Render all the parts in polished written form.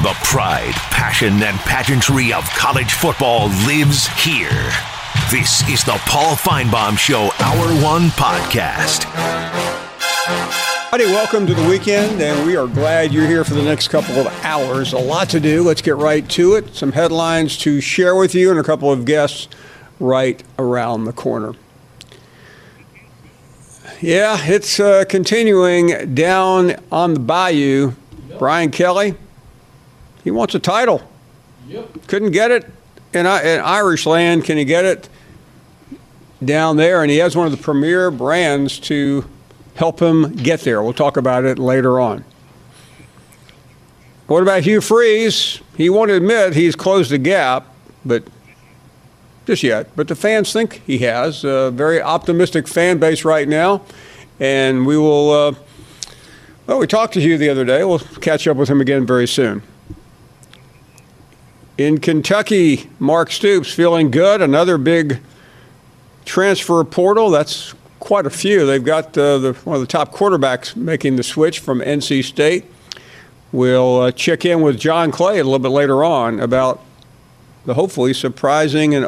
The pride, passion, and pageantry of college football lives here. This is the Paul Finebaum Show Hour 1 podcast. Howdy, welcome to the weekend, and we are glad you're here for the next couple of hours. A lot to do. Let's get right to it. Some headlines to share with you and a couple of guests right around the corner. Yeah, it's continuing down on the bayou. Yep. Brian Kelly, he wants a title. Yep. Couldn't get it in Irish land. Can he get it down there? And he has one of the premier brands to help him get there. We'll talk about it later on. What about Hugh Freeze? He won't admit he's closed the gap, but just yet. But the fans think he has. A very optimistic fan base right now. And we will, we talked to Hugh the other day. We'll catch up with him again very soon. In Kentucky, Mark Stoops feeling good. Another big transfer portal. That's quite a few. They've got one of the top quarterbacks making the switch from NC State. We'll check in with John Clay a little bit later on about the hopefully surprising and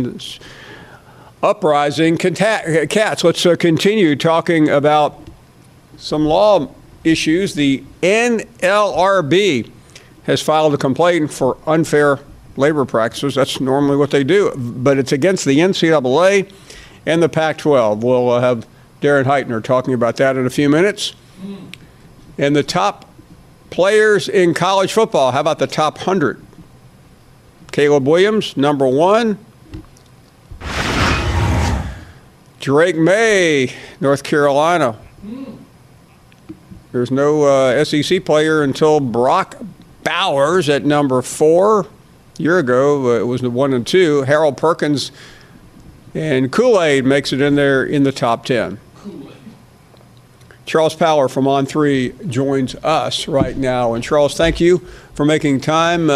uprising Cats. Let's continue talking about some law issues. The NLRB has filed a complaint for unfair labor practices. That's normally what they do, but it's against the NCAA and the Pac-12. We'll have Darren Heitner talking about that in a few minutes. And the top players in college football, how about the top 100? Caleb Williams, number 1. Drake May, North Carolina. There's no SEC player until Brock Bowers at number 4. A year ago, it was the 1 and 2. Harold Perkins and Kool-Aid makes it in there in the top 10. Charles Power from On3 joins us right now. And Charles, thank you for making time.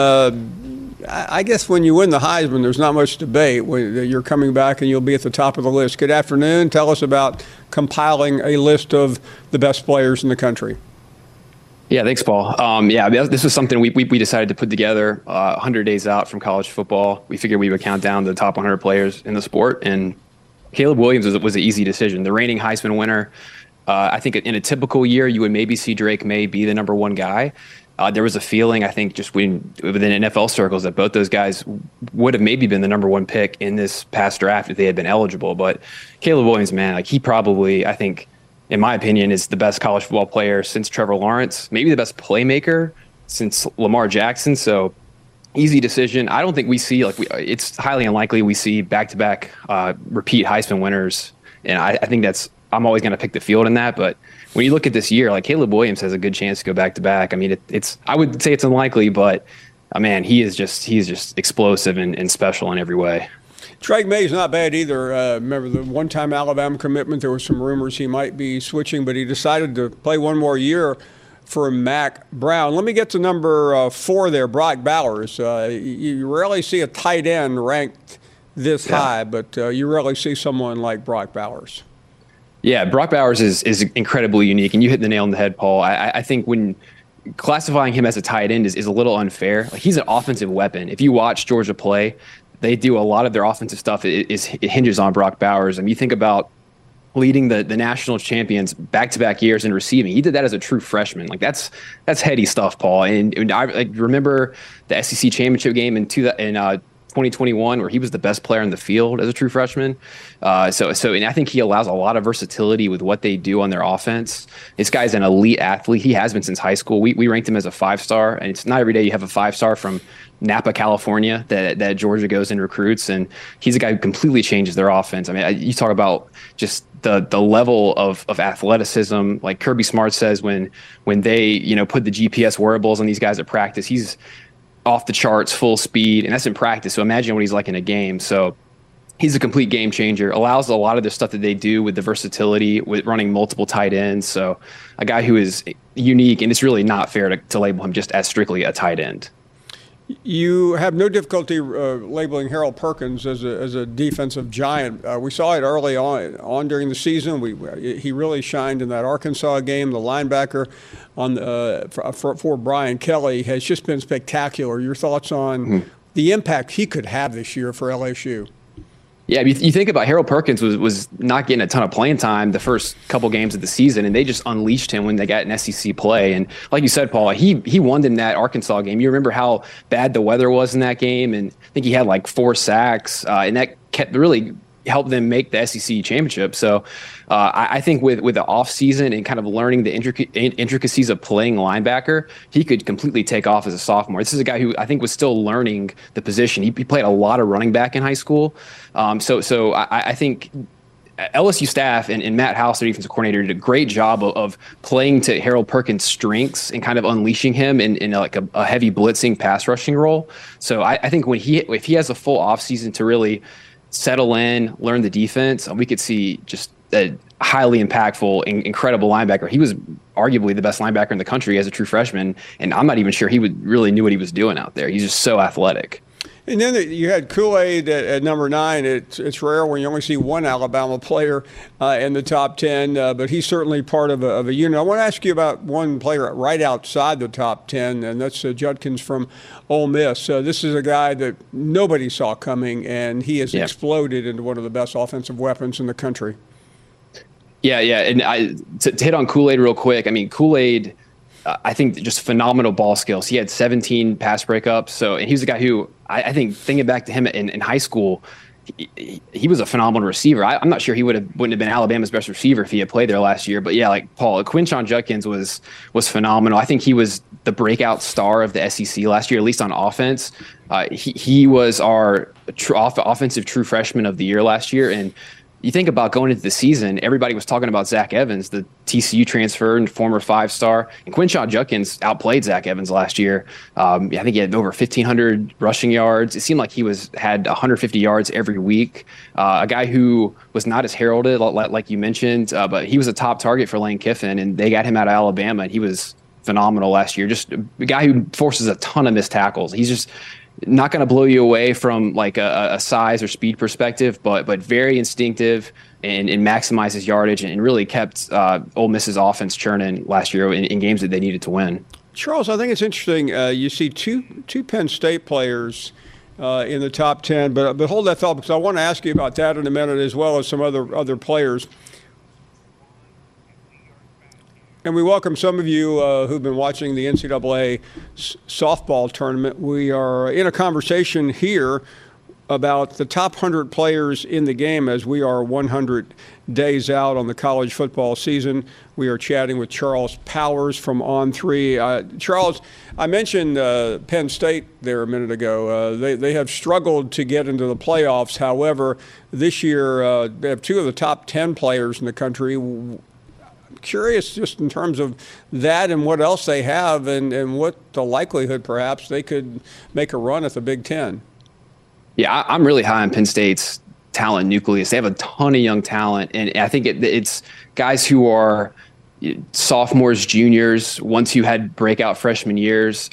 I guess when you win the Heisman, there's not much debate. You're coming back and you'll be at the top of the list. Good afternoon. Tell us about compiling a list of the best players in the country. Yeah, thanks, Paul. This was something we decided to put together 100 days out from college football. We figured we would count down the top 100 players in the sport, and Caleb Williams was an easy decision. The reigning Heisman winner. I think in a typical year, you would maybe see Drake May be the number 1 guy. There was a feeling, I think, just within NFL circles that both those guys would have maybe been the number 1 pick in this past draft if they had been eligible. But Caleb Williams, man, he probably, I think, in my opinion, is the best college football player since Trevor Lawrence, maybe the best playmaker since Lamar Jackson. So easy decision. I don't think we see, it's highly unlikely we see back-to-back repeat Heisman winners. And I think I'm always going to pick the field in that. But when you look at this year, Caleb Williams has a good chance to go back-to-back. I mean, I would say it's unlikely, but man, he is just explosive and special in every way. Drake May's not bad either. Remember the one-time Alabama commitment? There were some rumors he might be switching, but he decided to play one more year for Mack Brown. Let me get to number 4 there, Brock Bowers. You rarely see a tight end ranked this high, but you rarely see someone like Brock Bowers. Yeah, Brock Bowers is incredibly unique, and you hit the nail on the head, Paul. I think when classifying him as a tight end is a little unfair. He's an offensive weapon. If you watch Georgia play, they do a lot of their offensive stuff. It hinges on Brock Bowers. I mean, you think about leading the national champions back-to-back years in receiving. He did that as a true freshman. That's heady stuff, Paul. And I remember the SEC championship game in 2021 where he was the best player in the field as a true freshman. And I think he allows a lot of versatility with what they do on their offense. This guy's an elite athlete. He has been since high school. We ranked him as a 5-star, and it's not every day you have a 5-star from Napa, California that Georgia goes and recruits. And he's a guy who completely changes their offense. I mean, you talk about just the level of athleticism. Like Kirby Smart says, when they, put the GPS wearables on these guys at practice, he's off the charts, full speed, and that's in practice. So imagine what he's like in a game. So he's a complete game changer, allows a lot of the stuff that they do with the versatility, with running multiple tight ends. So a guy who is unique, and it's really not fair to label him just as strictly a tight end. You have no difficulty labeling Harold Perkins as a defensive giant. We saw it early on during the season. He really shined in that Arkansas game. The linebacker for Brian Kelly has just been spectacular. Your thoughts on the impact he could have this year for LSU? Yeah, you think about Harold Perkins was not getting a ton of playing time the first couple games of the season, and they just unleashed him when they got an SEC play. And like you said, Paul, he won in that Arkansas game. You remember how bad the weather was in that game, and I think he had like 4 sacks, and that really helped them make the SEC championship. So I think with the offseason and kind of learning the intricacies of playing linebacker, he could completely take off as a sophomore. This is a guy who I think was still learning the position. He played a lot of running back in high school. So I think LSU staff and Matt House, their defensive coordinator, did a great job of playing to Harold Perkins' strengths and kind of unleashing him in like a heavy blitzing pass rushing role. So I think if he has a full offseason to really settle in, learn the defense, we could see just a highly impactful, incredible linebacker. He was arguably the best linebacker in the country as a true freshman, and I'm not even sure he really knew what he was doing out there. He's just so athletic. And then you had Kool-Aid at number 9. It's rare when you only see one Alabama player in the top 10, but he's certainly part of a unit. I want to ask you about one player right outside the top 10, and that's Judkins from Ole Miss. This is a guy that nobody saw coming, and he has exploded into one of the best offensive weapons in the country. Yeah, and to hit on Kool-Aid real quick, I mean, Kool-Aid, I think just phenomenal ball skills. He had 17 pass breakups. And he was a guy who I think thinking back to him in high school, he was a phenomenal receiver. I'm not sure he wouldn't have been Alabama's best receiver if he had played there last year. But yeah, like Paul, Quinshon Judkins was phenomenal. I think he was the breakout star of the SEC last year, at least on offense. He was our offensive true freshman of the year last year. And you think about going into the season, everybody was talking about Zach Evans, the TCU transfer and former 5-star. And Quinshon Judkins outplayed Zach Evans last year. I think he had over 1,500 rushing yards. It seemed like he had 150 yards every week. A guy who was not as heralded, like you mentioned, but he was a top target for Lane Kiffin, and they got him out of Alabama, and he was phenomenal last year. Just a guy who forces a ton of missed tackles. He's just not going to blow you away from like a size or speed perspective, but very instinctive and maximizes yardage and really kept Ole Miss's offense churning last year in games that they needed to win. Charles, I think it's interesting. You see two Penn State players in the top 10, but hold that thought because I want to ask you about that in a minute as well as some other players. And we welcome some of you who've been watching the NCAA softball tournament. We are in a conversation here about the top 100 players in the game as we are 100 days out on the college football season. We are chatting with Charles Powers from On3. Charles, I mentioned Penn State there a minute ago. They have struggled to get into the playoffs. However, this year they have 2 of the top 10 players in the country. Curious just in terms of that and what else they have and what the likelihood perhaps they could make a run at the Big Ten. Yeah, I'm really high on Penn State's talent nucleus. They have a ton of young talent, and I think it's guys who are sophomores, juniors, ones who had breakout freshman years.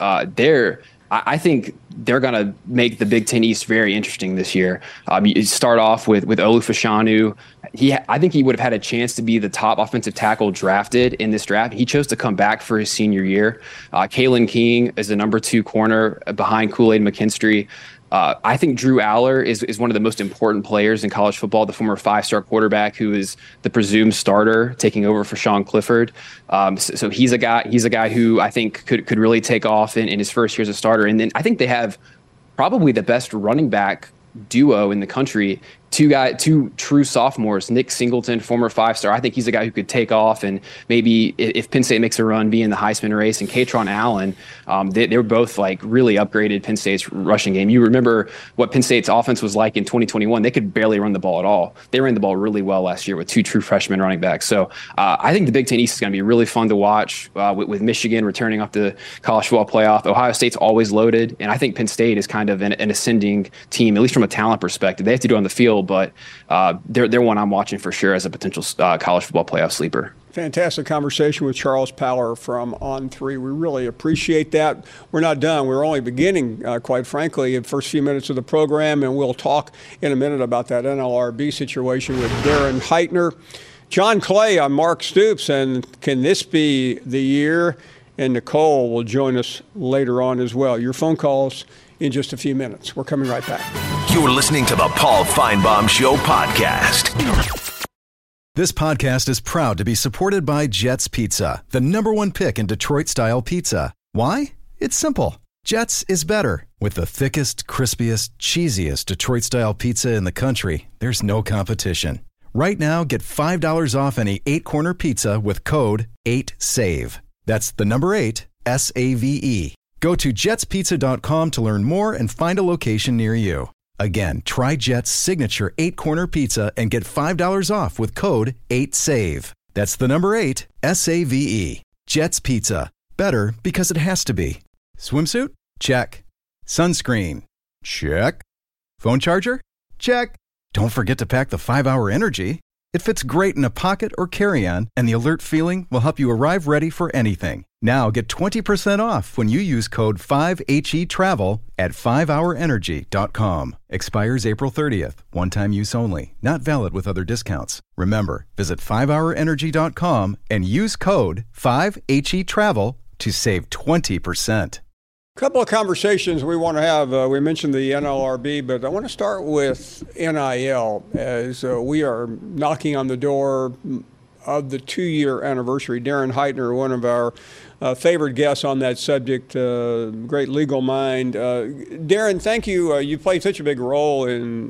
I think they're going to make the Big Ten East very interesting this year. You start off with Olu Fashanu. I think he would have had a chance to be the top offensive tackle drafted in this draft. He chose to come back for his senior year. Kalen King is the number 2 corner behind Kool-Aid McKinstry. I think Drew Aller is one of the most important players in college football, the former 5-star quarterback who is the presumed starter taking over for Sean Clifford. So he's a guy who I think could really take off in his first year as a starter. And then I think they have probably the best running back duo in the country. 2 true sophomores, Nick Singleton, former 5-star. I think he's a guy who could take off and maybe if Penn State makes a run, be in the Heisman race. And Katron Allen, they were both like really upgraded Penn State's rushing game. You remember what Penn State's offense was like in 2021. They could barely run the ball at all. They ran the ball really well last year with 2 true freshman running backs. So I think the Big Ten East is going to be really fun to watch with Michigan returning off the college football playoff. Ohio State's always loaded. And I think Penn State is kind of an ascending team, at least from a talent perspective. They have to do on the field, but they're one I'm watching for sure as a potential college football playoff sleeper. Fantastic conversation with Charles Power from On3. We really appreciate that. We're not done. We're only beginning, quite frankly, in the first few minutes of the program, and we'll talk in a minute about that NLRB situation with Darren Heitner. John Clay, I'm Mark Stoops, and can this be the year? And Nicole will join us later on as well. Your phone calls in just a few minutes. We're coming right back. You're listening to the Paul Feinbaum Show podcast. This podcast is proud to be supported by Jets Pizza, the #1 pick in Detroit-style pizza. Why? It's simple. Jets is better. With the thickest, crispiest, cheesiest Detroit-style pizza in the country, there's no competition. Right now, get $5 off any 8-corner pizza with code 8SAVE. That's the number 8, SAVE. Go to jetspizza.com to learn more and find a location near you. Again, try Jet's signature 8-corner pizza and get $5 off with code 8SAVE. That's the number 8, SAVE. Jet's Pizza. Better because it has to be. Swimsuit? Check. Sunscreen? Check. Phone charger? Check. Don't forget to pack the 5-Hour Energy. It fits great in a pocket or carry-on, and the alert feeling will help you arrive ready for anything. Now get 20% off when you use code 5HETRAVEL at 5hourenergy.com. Expires April 30th. One-time use only. Not valid with other discounts. Remember, visit 5hourenergy.com and use code 5HETRAVEL to save 20%. A couple of conversations we want to have. We mentioned the NLRB, but I want to start with NIL as we are knocking on the door of the 2-year anniversary. Darren Heitner, one of our favorite guests on that subject, great legal mind. Darren, thank you. You played such a big role in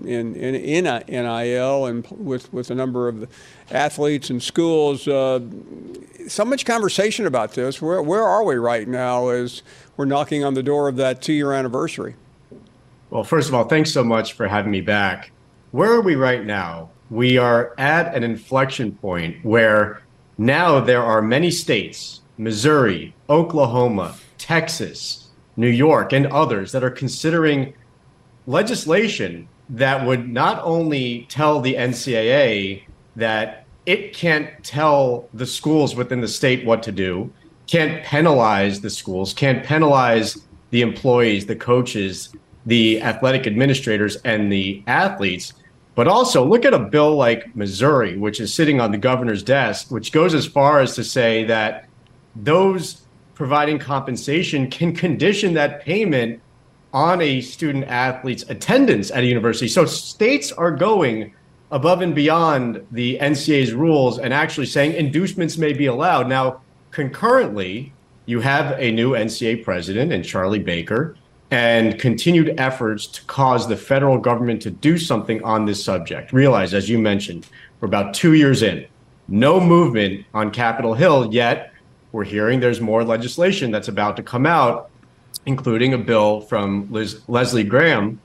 NIL and with a number of the athletes and schools. So much conversation about this. Where are we right now as we're knocking on the door of that 2-year anniversary? Well, first of all, thanks so much for having me back. Where are we right now? We are at an inflection point where now there are many states, Missouri, Oklahoma, Texas, New York, and others that are considering legislation that would not only tell the NCAA that it can't tell the schools within the state what to do, can't penalize the schools, can't penalize the employees, the coaches, the athletic administrators, and the athletes. But also look at a bill like Missouri, which is sitting on the governor's desk, which goes as far as to say that those providing compensation can condition that payment on a student athlete's attendance at a university. So states are going above and beyond the NCAA's rules and actually saying inducements may be allowed. Now, concurrently, you have a new NCAA president in Charlie Baker and continued efforts to cause the federal government to do something on this subject. Realize, as you mentioned, we're about 2 years in. No movement on Capitol Hill, yet we're hearing there's more legislation that's about to come out, including a bill from Lindsey Graham,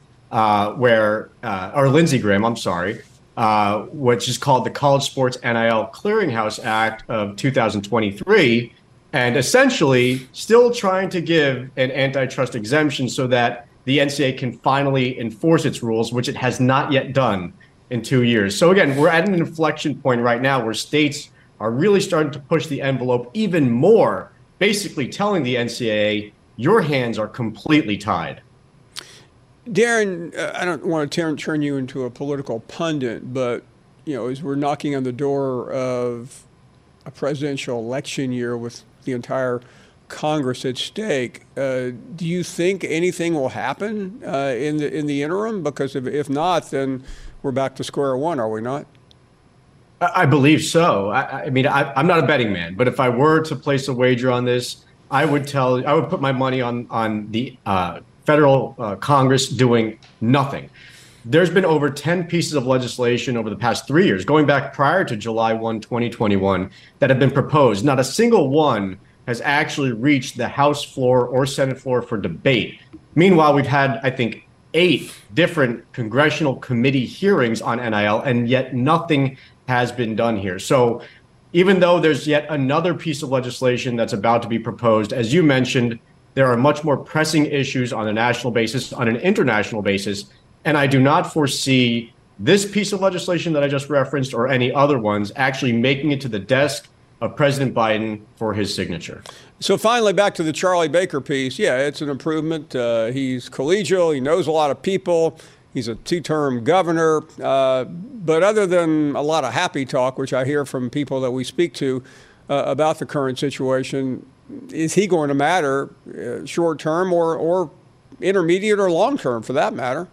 which is called the College Sports NIL Clearinghouse Act of 2023, and essentially still trying to give an antitrust exemption so that the NCAA can finally enforce its rules, which it has not yet done in 2 years. So again, we're at an inflection point right now where states are really starting to push the envelope even more, basically telling the NCAA, your hands are completely tied. Darren, I don't want to turn you into a political pundit, but as we're knocking on the door of a presidential election year with the entire Congress at stake, do you think anything will happen in the interim? Because if not, then we're back to square one, are we not? I believe so. I mean, I'm not a betting man, but if I were to place a wager on this, I would put my money on the federal Congress doing nothing. There's been over 10 pieces of legislation over the past 3 years, going back prior to July 1, 2021, that have been proposed. Not a single one has actually reached the House floor or Senate floor for debate. Meanwhile, we've had, I think, 8 different congressional committee hearings on NIL, and yet nothing has been done here. So even though there's yet another piece of legislation that's about to be proposed, as you mentioned, there are much more pressing issues on a national basis, on an international basis, and I do not foresee this piece of legislation that I just referenced or any other ones actually making it to the desk of President Biden for his signature. So finally, back to the Charlie Baker piece. Yeah, it's an improvement. He's collegial. He knows a lot of people. He's a two-term governor. But other than a lot of happy talk, which I hear from people that we speak to about the current situation, is he going to matter short-term or intermediate or long-term for that matter?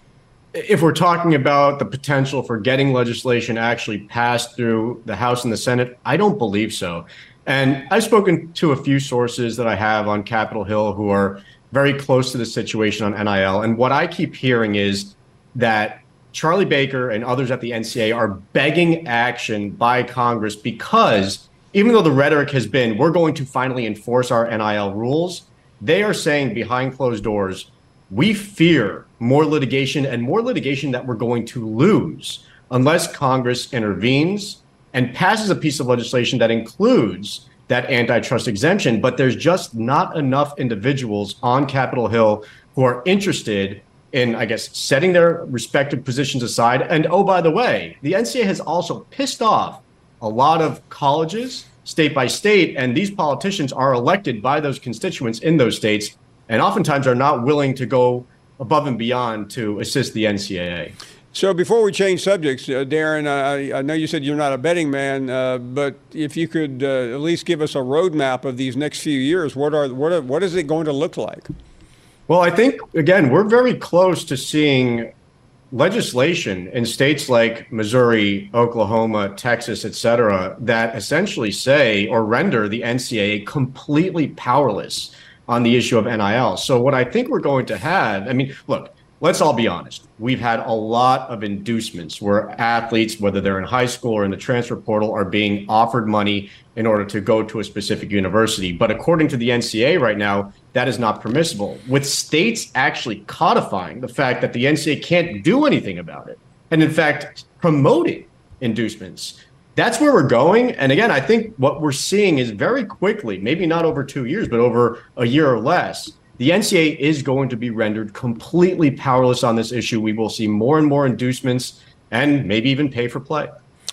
If we're talking about the potential for getting legislation actually passed through the House and the Senate, I don't believe so. And I've spoken to a few sources that I have on Capitol Hill who are very close to the situation on NIL. And what I keep hearing is that Charlie Baker and others at the NCAA are begging action by Congress because even though the rhetoric has been, we're going to finally enforce our NIL rules, they are saying behind closed doors, we fear more litigation and more litigation that we're going to lose unless Congress intervenes and passes a piece of legislation that includes that antitrust exemption. But there's just not enough individuals on Capitol Hill who are interested in, I guess, setting their respective positions aside. And oh, by the way, the NCAA has also pissed off a lot of colleges, state by state, and these politicians are elected by those constituents in those states and oftentimes are not willing to go above and beyond to assist the NCAA. So before we change subjects, Darren, I know you said you're not a betting man, but if you could at least give us a roadmap of these next few years, what is it going to look like? Well, I think, again, we're very close to seeing legislation in states like Missouri, Oklahoma, Texas, et cetera, that essentially say or render the NCAA completely powerless on the issue of NIL. So what I think we're going to have, I mean, look, let's all be honest. We've had a lot of inducements where athletes, whether they're in high school or in the transfer portal, are being offered money in order to go to a specific university. But according to the NCAA right now, that is not permissible, with states actually codifying the fact that the NCAA can't do anything about it. And in fact, promoting inducements. That's where we're going. And again, I think what we're seeing is very quickly, maybe not over 2 years, but over a year or less, the NCAA is going to be rendered completely powerless on this issue. We will see more and more inducements and maybe even pay for play.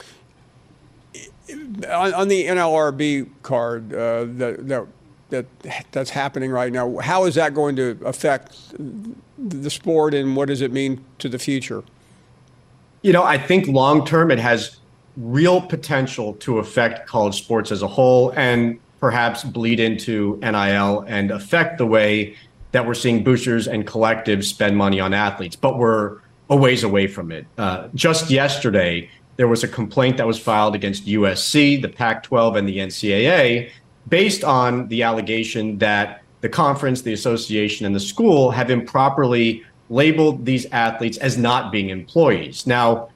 On the NLRB card that's happening right now, how is that going to affect the sport and what does it mean to the future? You know, I think long term it has real potential to affect college sports as a whole and perhaps bleed into NIL and affect the way that we're seeing boosters and collectives spend money on athletes. But we're a ways away from it. Just yesterday, there was a complaint that was filed against USC, the Pac-12, and the NCAA based on the allegation that the conference, the association, and the school have improperly labeled these athletes as not being employees. Now,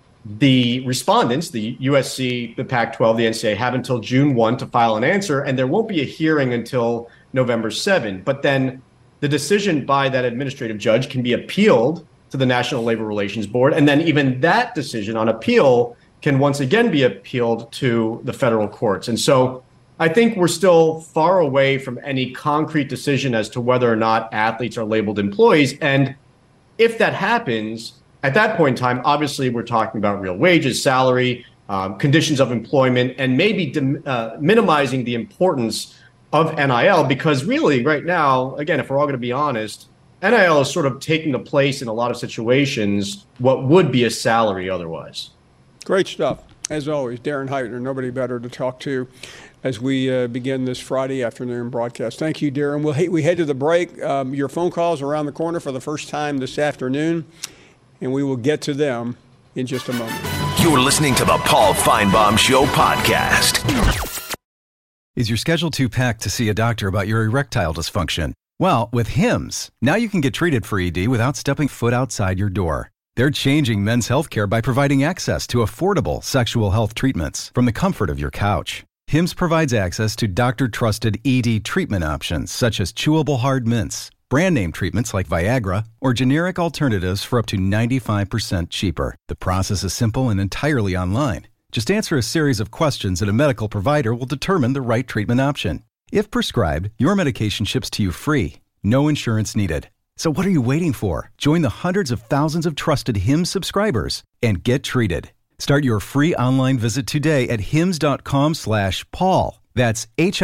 the respondents, the USC, the Pac-12, the NCAA, have until June 1 to file an answer, and there won't be a hearing until November 7. But then the decision by that administrative judge can be appealed to the National Labor Relations Board, and then even that decision on appeal can once again be appealed to the federal courts. And so I think we're still far away from any concrete decision as to whether or not athletes are labeled employees. And if that happens, at that point in time, obviously, we're talking about real wages, salary, conditions of employment, and maybe minimizing the importance of NIL, because really right now, again, if we're all going to be honest, NIL is sort of taking the place in a lot of situations what would be a salary otherwise. Great stuff. As always, Darren Heitner, nobody better to talk to as we begin this Friday afternoon broadcast. Thank you, Darren. We head to the break. Your phone calls are around the corner for the first time this afternoon, and we will get to them in just a moment. You're listening to the Paul Feinbaum Show podcast. Is your schedule too packed to see a doctor about your erectile dysfunction? Well, with Hims, now you can get treated for ED without stepping foot outside your door. They're changing men's healthcare by providing access to affordable sexual health treatments from the comfort of your couch. Hims provides access to doctor-trusted ED treatment options such as chewable hard mints, brand name treatments like Viagra, or generic alternatives for up to 95% cheaper. The process is simple and entirely online. Just answer a series of questions and a medical provider will determine the right treatment option. If prescribed, your medication ships to you free. No insurance needed. So what are you waiting for? Join the hundreds of thousands of trusted Hims subscribers and get treated. Start your free online visit today at hims.com/Paul. That's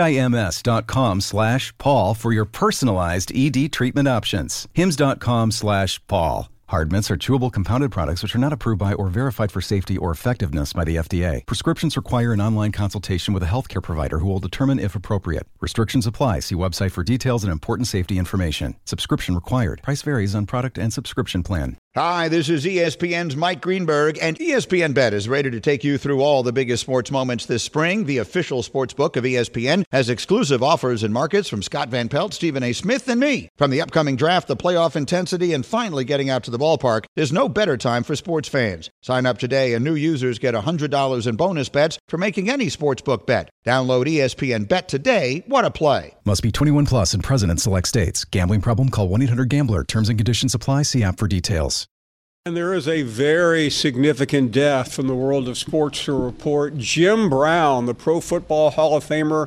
HIMS.com/Paul for your personalized ED treatment options. hims.com/Paul. Hard mints are chewable compounded products which are not approved by or verified for safety or effectiveness by the FDA. Prescriptions require an online consultation with a healthcare provider who will determine if appropriate. Restrictions apply. See website for details and important safety information. Subscription required. Price varies on product and subscription plan. Hi, this is ESPN's Mike Greenberg, and ESPN Bet is ready to take you through all the biggest sports moments this spring. The official sports book of ESPN has exclusive offers and markets from Scott Van Pelt, Stephen A. Smith, and me. From the upcoming draft, the playoff intensity, and finally getting out to the ballpark, there's no better time for sports fans. Sign up today, and new users get $100 in bonus bets for making any sportsbook bet. Download ESPN Bet today. What a play. Must be 21 plus and present in select states. Gambling problem? Call 1-800-GAMBLER. Terms and conditions apply. See app for details. And there is a very significant death from the world of sports to report. Jim Brown, the Pro Football Hall of Famer,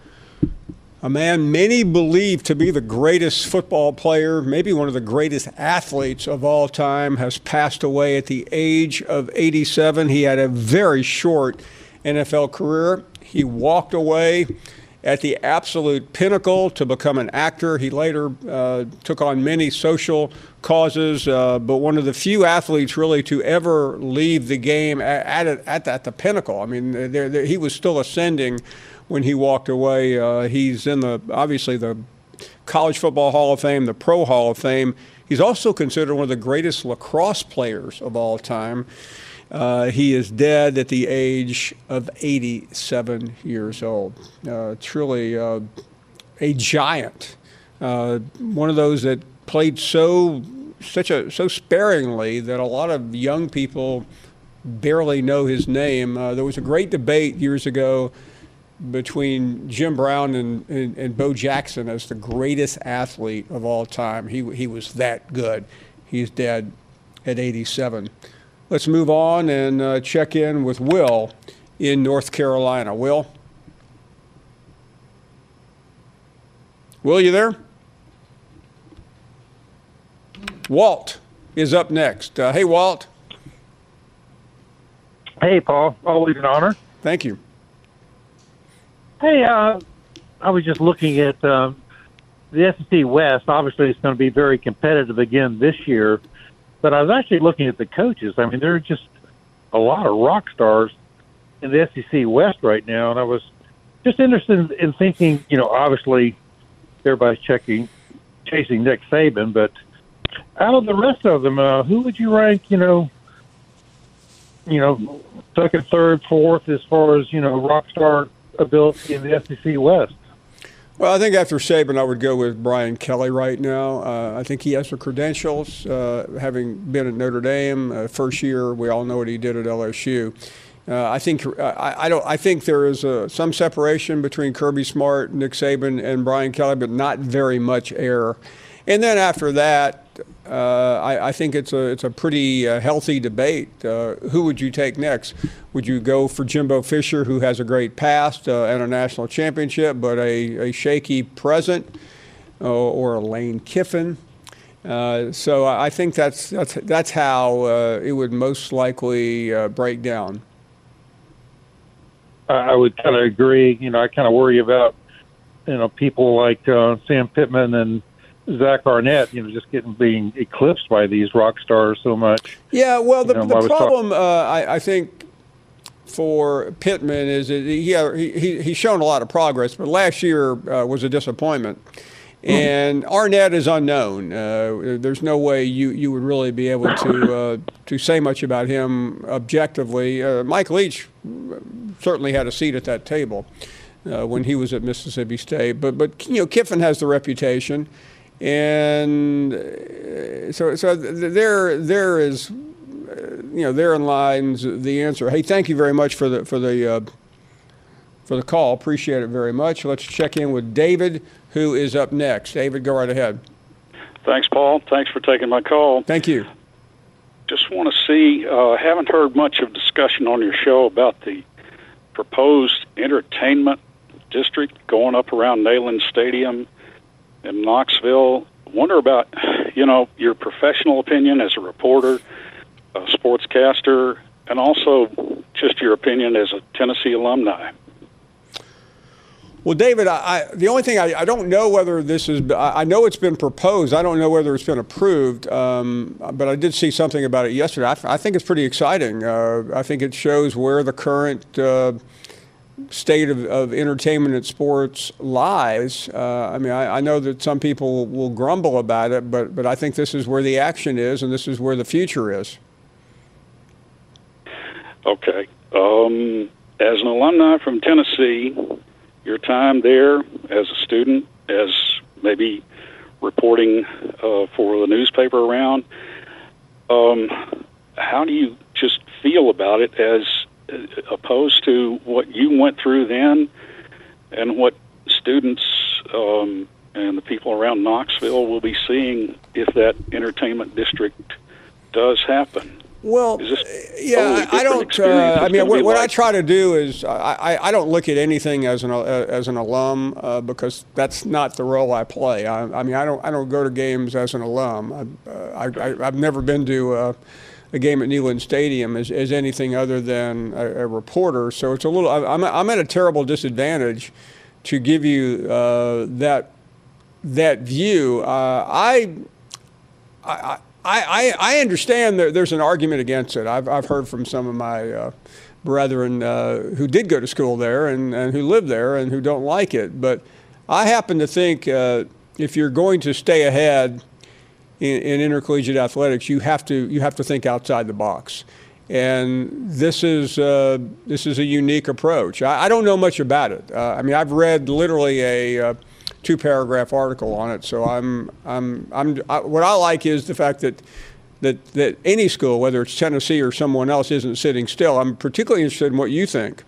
a man many believe to be the greatest football player, maybe one of the greatest athletes of all time, has passed away at the age of 87. He had a very short NFL career. He walked away at the absolute pinnacle to become an actor. He later took on many social causes, but one of the few athletes really to ever leave the game at the pinnacle. I mean, he was still ascending when he walked away. He's in obviously the College Football Hall of Fame, the Pro Hall of Fame. He's also considered one of the greatest lacrosse players of all time. He is dead at the age of 87 years old. Truly a giant. One of those that played so sparingly that a lot of young people barely know his name. There was a great debate years ago between Jim Brown and Bo Jackson as the greatest athlete of all time. He was that good. He's dead at 87. Let's move on and check in with Will in North Carolina. Will, you there? Walt is up next. Hey, Walt. Hey, Paul. Always an honor. Thank you. Hey, I was just looking at the SEC West. Obviously, it's going to be very competitive again this year. But I was actually looking at the coaches. I mean, there are just a lot of rock stars in the SEC West right now. And I was just interested in thinking, obviously everybody's chasing Nick Saban. But out of the rest of them, who would you rank, second, third, fourth as far as, rock star ability in the SEC West? Well, I think after Saban, I would go with Brian Kelly right now. I think he has the credentials, having been at Notre Dame first year. We all know what he did at LSU. I think there is some separation between Kirby Smart, Nick Saban, and Brian Kelly, but not very much error. And then after that, I think it's a pretty healthy debate. Who would you take next? Would you go for Jimbo Fisher, who has a great past and a national championship, but a shaky present, or a Lane Kiffin? So I think that's how it would most likely break down. I would kind of agree. I kind of worry about people like Sam Pittman and Zach Arnett, just being eclipsed by these rock stars so much. Yeah, well, the problem, I think, for Pittman is that he's shown a lot of progress, but last year was a disappointment. And Arnett is unknown. There's no way you would really be able to say much about him objectively. Mike Leach certainly had a seat at that table when he was at Mississippi State, but Kiffin has the reputation. And so there is, therein lies the answer. Hey, thank you very much for the call. Appreciate it very much. Let's check in with David, who is up next. David, go right ahead. Thanks, Paul. Thanks for taking my call. Thank you. Just want to see, haven't heard much of discussion on your show about the proposed entertainment district going up around Neyland Stadium in Knoxville. Wonder about, your professional opinion as a reporter, a sportscaster. and also just your opinion as a Tennessee alumni. Well, David, the only thing I don't know whether this is, I know it's been proposed. I don't know whether it's been approved, but I did see something about it yesterday. I think it's pretty exciting. I think it shows where the current state of entertainment and sports lies. I mean, I know that some people will grumble about it, but I think this is where the action is, and this is where the future is. Okay. As an alumni from Tennessee, your time there as a student, as maybe reporting for the newspaper around, how do you just feel about it as opposed to what you went through then and what students and the people around Knoxville will be seeing if that entertainment district does happen? Well, yeah, I don't. I mean, what I try to do is I don't look at anything as an alum because that's not the role I play. I mean, I don't go to games as an alum. I've never been to a game at Neyland Stadium as anything other than a reporter. So it's a little. I'm at a terrible disadvantage to give you that view. I understand that there's an argument against it. I've heard from some of my brethren who did go to school there and who live there and who don't like it. But I happen to think if you're going to stay ahead in intercollegiate athletics, you have to think outside the box. And this is a unique approach. I don't know much about it. I mean, I've read literally a 2-paragraph article on it. So what I like is the fact that any school, whether it's Tennessee or someone else, isn't sitting still. I'm particularly interested in what you think.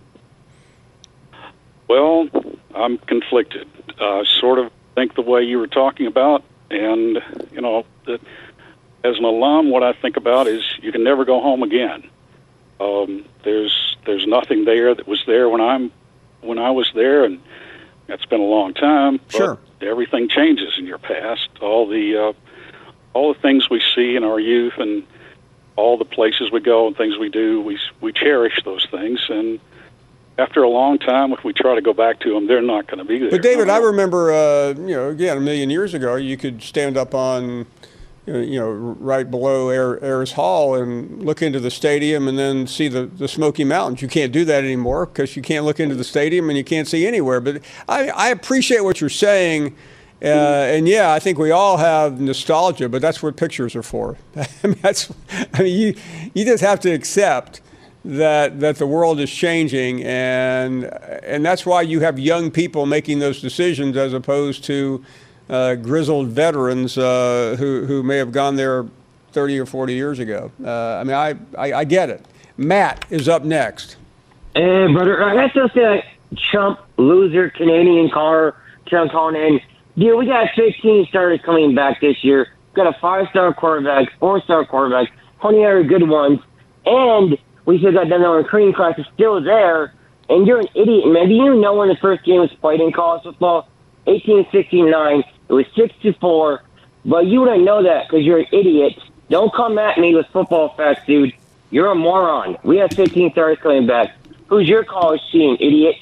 Well, I'm conflicted. I sort of think the way you were talking about, and that as an alum, what I think about is you can never go home again. There's nothing there that was there when I was there, and that's been a long time. But sure. Everything changes in your past. All the things we see in our youth and all the places we go and things we do, we cherish those things. And after a long time, if we try to go back to them, they're not going to be there. But David, I remember, again, a million years ago, you could stand up on, right below Ayers Hall and look into the stadium and then see the Smoky Mountains. You can't do that anymore because you can't look into the stadium and you can't see anywhere. But I appreciate what you're saying. And yeah, I think we all have nostalgia, but that's what pictures are for. You just have to accept that the world is changing, and that's why you have young people making those decisions as opposed to grizzled veterans who may have gone there 30 or 40 years ago. I get it. Matt is up next. Hey, brother, I got to say, chump, loser, Canadian car, Trump calling in. Dude, we got 15 starters coming back this year. Got a 5-star quarterback, 4-star quarterback, 20 other good ones, and we still got the recruiting class is still there, and you're an idiot, man. Do you know when the first game was played in college football? 1869. It was 6-4, but you wouldn't know that because you're an idiot. Don't come at me with football facts, dude. You're a moron. We have 15 starters coming back. Who's your college team, idiot?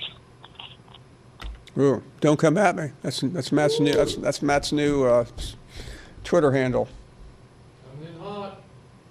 Ooh, don't come at me. That's Matt's new. That's Matt's new Twitter handle. Coming in hot.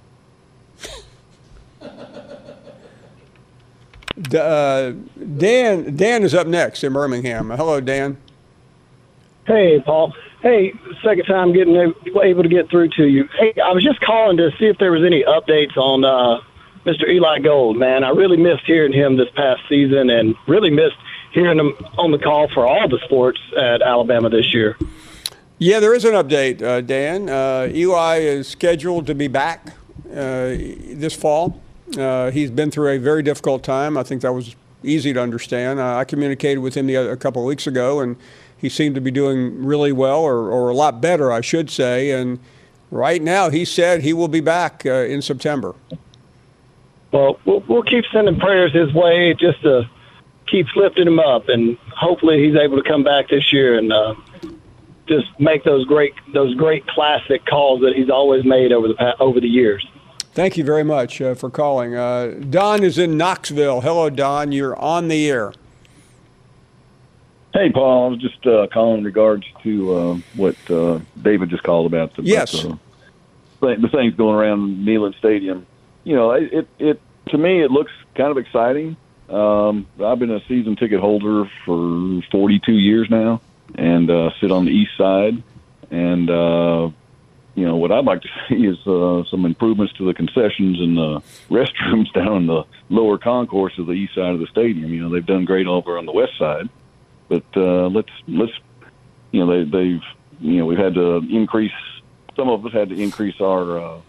Dan is up next in Birmingham. Hello, Dan. Hey, Paul. Hey, second time able to get through to you. Hey, I was just calling to see if there was any updates on Mr. Eli Gold, man. I really missed hearing him this past season and really missed hearing him on the call for all the sports at Alabama this year. Yeah, there is an update, Dan. Eli is scheduled to be back this fall. He's been through a very difficult time. I think that was easy to understand. I communicated with him a couple of weeks ago, and he seemed to be doing really well, or a lot better, I should say. And right now, he said he will be back in September. Well, we'll keep sending prayers his way just to keep lifting him up, and hopefully he's able to come back this year and just make those great classic calls that he's always made over the years. Thank you very much for calling. Don is in Knoxville. Hello, Don. You're on the air. Hey, Paul. I was just calling in regards to what David just called about. The things going around Neyland Stadium. You know, it to me it looks kind of exciting. I've been a season ticket holder for 42 years now, and sit on the east side. And you know, what I'd like to see is some improvements to the concessions and the restrooms down in the lower concourse of the east side of the stadium. You know, they've done great over on the west side, but let's you know, they've you know, we've had to increase. Some of us had to increase our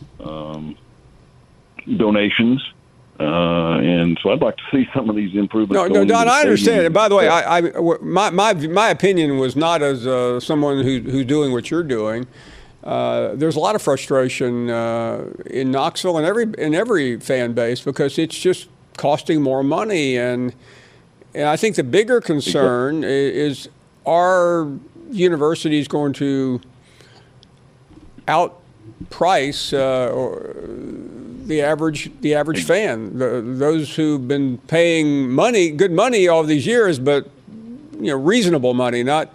donations. And so I'd like to see some of these improvements. No, Don, I understand. And by the way, my opinion was not as someone who's doing what you're doing. There's a lot of frustration in Knoxville and every fan base because it's just costing more money. And I think the bigger concern is, are universities going to outprice the average fan, those who've been paying good money all these years, but you know, reasonable money, not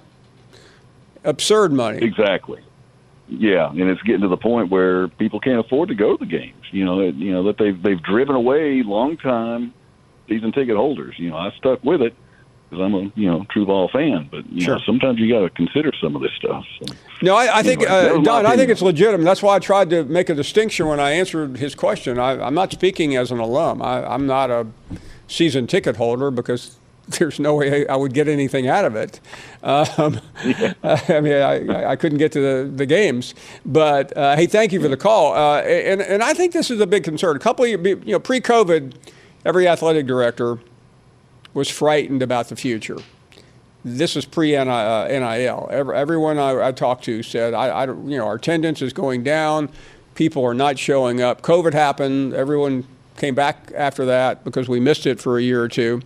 absurd money. Exactly. Yeah, and it's getting to the point where people can't afford to go to the games. You know that they've driven away long time season ticket holders. You know, I stuck with it because I'm a true ball fan, but you know, sometimes you got to consider some of this stuff. So, no, I think Don, I think it's legitimate. That's why I tried to make a distinction when I answered his question. I'm not speaking as an alum. I'm not a season ticket holder because there's no way I would get anything out of it. I mean, I couldn't get to the games. But hey, thank you for the call. And I think this is a big concern. A couple of years, pre-COVID, every athletic director was frightened about the future. This is pre-NIL. Everyone I talked to said, our attendance is going down. People are not showing up. COVID happened. Everyone came back after that because we missed it for a year or two.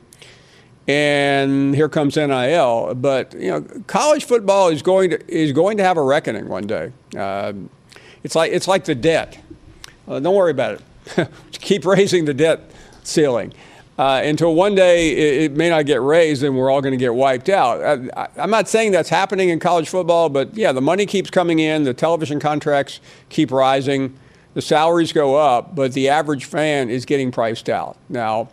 And here comes NIL. But college football is going to have a reckoning one day. It's like the debt. Don't worry about it. Keep raising the debt ceiling until one day it may not get raised and we're all going to get wiped out. I'm not saying that's happening in college football, but yeah, the money keeps coming in, the television contracts keep rising, the salaries go up, but the average fan is getting priced out. Now,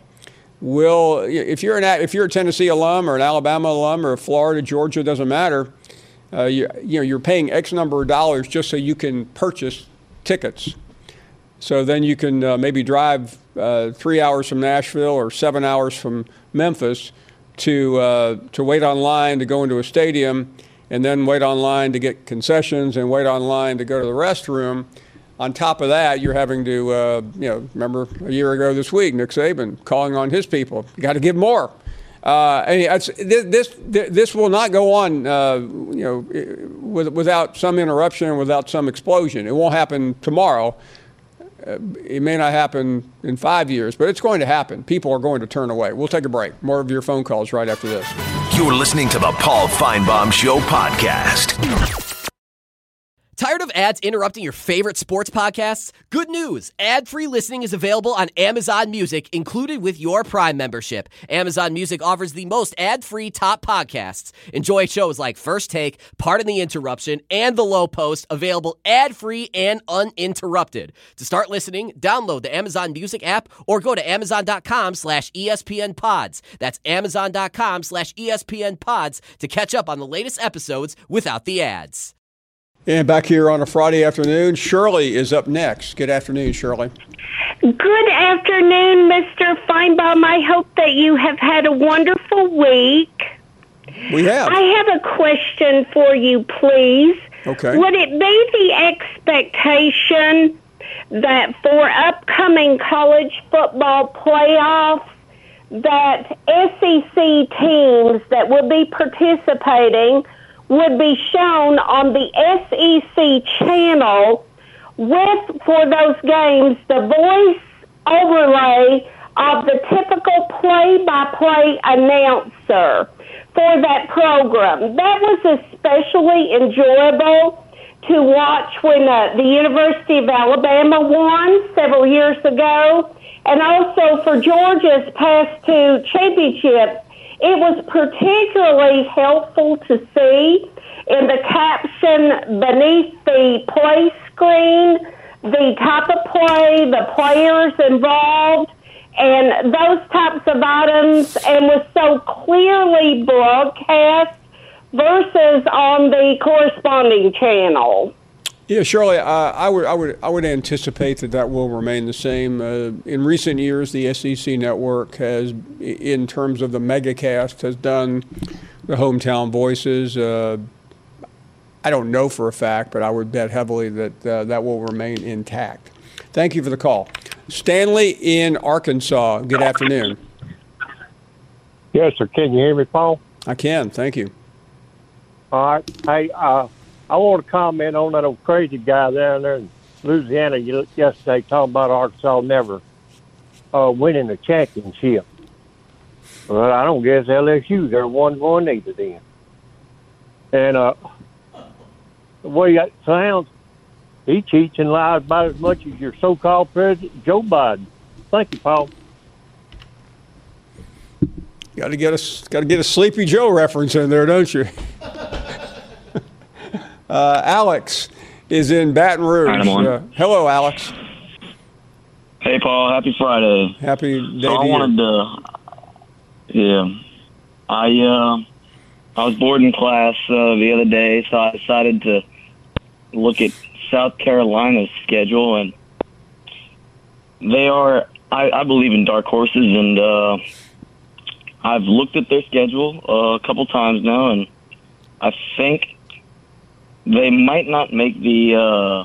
if you're a Tennessee alum or an Alabama alum or a Florida, Georgia, doesn't matter, you're paying X number of dollars just so you can purchase tickets. So then you can maybe drive 3 hours from Nashville or 7 hours from Memphis to wait online to go into a stadium, and then wait online to get concessions and wait online to go to the restroom. On top of that, you're having to, remember a year ago this week, Nick Saban calling on his people. You got to give more. This will not go on, without some interruption, without some explosion. It won't happen tomorrow. It may not happen in 5 years, but it's going to happen. People are going to turn away. We'll take a break. More of your phone calls right after this. You're listening to the Paul Finebaum Show podcast. Tired of ads interrupting your favorite sports podcasts? Good news! Ad-free listening is available on Amazon Music, included with your Prime membership. Amazon Music offers the most ad-free top podcasts. Enjoy shows like First Take, Pardon the Interruption, and The Low Post, available ad-free and uninterrupted. To start listening, download the Amazon Music app or go to amazon.com/ESPNpods. That's amazon.com/ESPNpods to catch up on the latest episodes without the ads. And back here on a Friday afternoon, Shirley is up next. Good afternoon, Shirley. Good afternoon, Mr. Finebaum. I hope that you have had a wonderful week. We have. I have a question for you, please. Okay. Would it be the expectation that for upcoming college football playoffs, that SEC teams that will be participating would be shown on the SEC channel with, for those games, the voice overlay of the typical play-by-play announcer for that program? That was especially enjoyable to watch when the University of Alabama won several years ago, and also for Georgia's past 2 championships. It was particularly helpful to see in the caption beneath the play screen the type of play, the players involved, and those types of items, and was so clearly broadcast versus on the corresponding channel. Yeah, Shirley, I would anticipate that will remain the same. In recent years, the SEC network has, in terms of the megacast, has done the hometown voices. I don't know for a fact, but I would bet heavily that that will remain intact. Thank you for the call. Stanley in Arkansas, good afternoon. Yes, sir. Can you hear me, Paul? I can. Thank you. All right. Hey, I want to comment on that old crazy guy down there in Louisiana yesterday talking about Arkansas never winning the championship. Well, I don't guess LSU they're 1-1 either then. And the way that sounds, he cheats and lies about as much as your so-called president, Joe Biden. Thank you, Paul. Got to get a Sleepy Joe reference in there, don't you? Alex is in Baton Rouge. Right, I'm on. Hello, Alex. Hey, Paul. Happy Friday. Happy day so to I you. wanted to, I was bored in class the other day, so I decided to look at South Carolina's schedule, and they are, I believe in dark horses, and I've looked at their schedule a couple times now, and I think they might not make the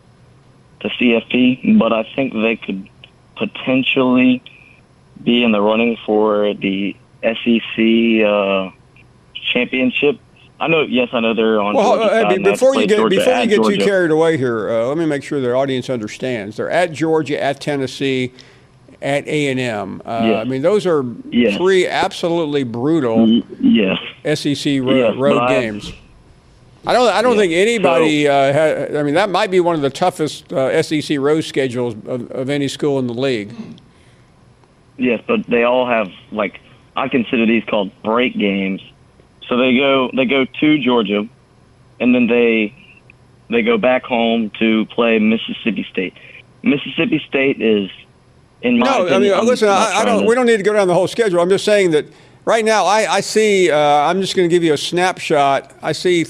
CFP, but I think they could potentially be in the running for the SEC championship. I know they're on. Well, before you get Georgia. too carried away here, let me make sure the audience understands. They're at Georgia, at Tennessee, at A&M. Yes. I mean, those are three absolutely brutal SEC road games. I don't think anybody. I mean, that might be one of the toughest SEC road schedules of any school in the league. Yes, but they all have, like, I consider these called break games. So they go to Georgia, and then they go back home to play Mississippi State. Mississippi State is, in my opinion. I mean, listen, we don't need to go down the whole schedule. I'm just saying that right now I see. I'm just going to give you a snapshot. I see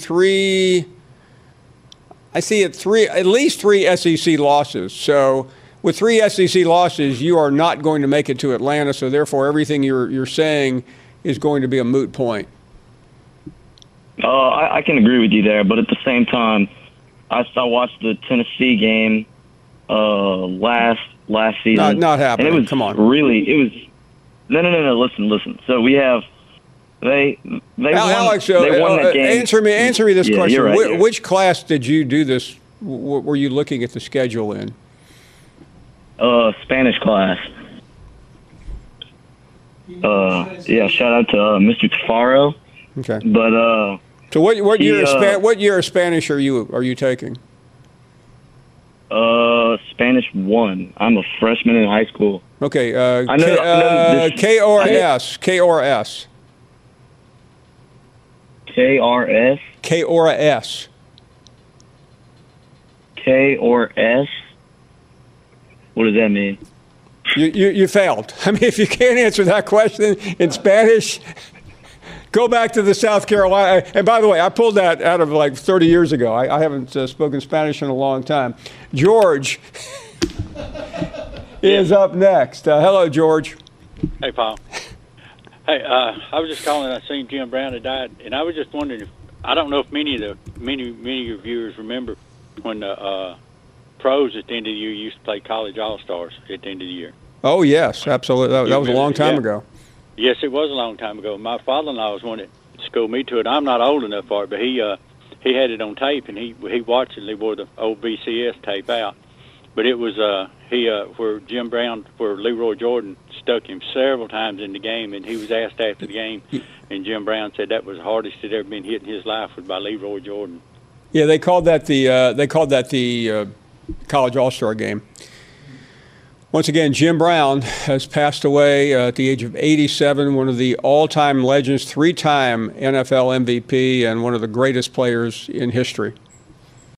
at least three SEC losses. So with 3 SEC losses, you are not going to make it to Atlanta. So therefore, everything you're saying is going to be a moot point. I can agree with you there, but at the same time, I watched the Tennessee game last season. Not happening. And it was Come on. No. Listen. So we have they Alex, won that game. Answer me this question. You're right, Which class did you do this? Were you looking at the schedule in? Spanish class. Shout out to Mr. Tafaro. Okay. But so what year of Spanish are you taking? Spanish 1. I'm a freshman in high school. Okay. I know K or S? K or S? KRS? K or S? K or S? What does that mean? You failed. I mean, if you can't answer that question in Spanish, go back to the South Carolina. And by the way, I pulled that out of like 30 years ago. I haven't spoken Spanish in a long time. George is up next. Hello, George. Hey, Paul. Hey, I was just calling. I seen Jim Brown had died, and I was just wondering I don't know if many of your viewers remember when the pros at the end of the year used to play college all-stars at the end of the year. Oh, yes, absolutely. That was a long time ago. Yes, it was a long time ago. My father-in-law was one that schooled me to it. I'm not old enough for it, but he had it on tape, and he watched it. And he wore the old VCS tape out. But it was where Leroy Jordan stuck him several times in the game, and he was asked after the game, and Jim Brown said that was the hardest he'd ever been hit in his life was by Leroy Jordan. Yeah, they called that the College All-Star Game. Once again, Jim Brown has passed away at the age of 87, one of the all-time legends, 3-time NFL MVP, and one of the greatest players in history.